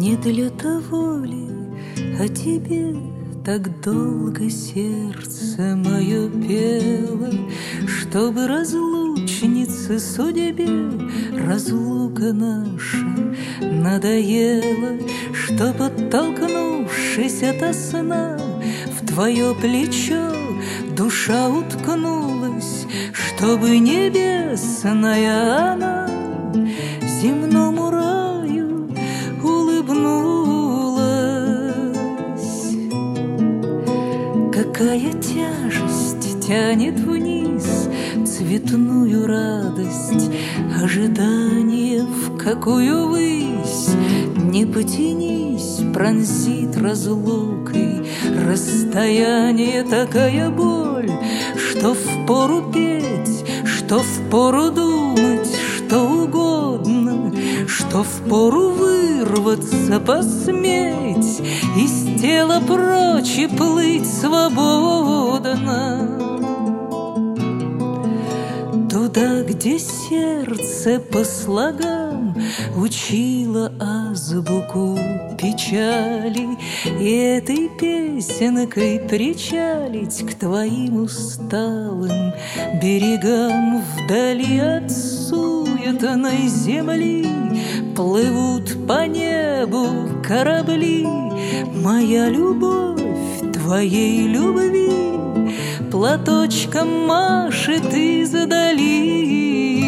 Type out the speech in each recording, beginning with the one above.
Не для того ли о тебе так долго сердце мое пело, чтобы разлучнице судьбе разлука наша надоела, чтоб, оттолкнувшись ото сна, в твое плечо душа уткнулась, чтобы небесная она земному раю улыбнулась. Какая тяжесть тянет вниз цветную радость, ожидание, в какую высь не потянись, пронзит разлукой расстояние. Такая боль, что впору петь, что впору думать, что угодно, что впору вырваться, посметь из тела прочь и плыть свободно. Туда, где сердце по слогам учило азбуку печали, и этой песенкой причалить к твоим усталым берегам. Вдали от суетной земли плывут по небу корабли. Моя любовь твоей любви платочком машет издали.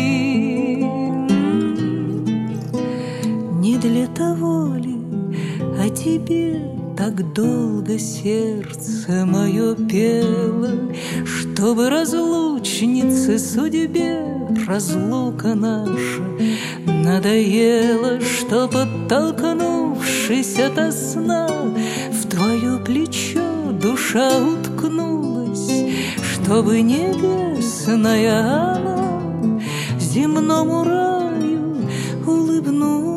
Не для того ли о тебе так долго сердце мое пело, чтобы разлучнице судьбе разлука наша надоела, чтоб, оттолкнувшись ото сна, в твое плечо душа уткнулась, чтобы небесная она земному раю улыбнулась.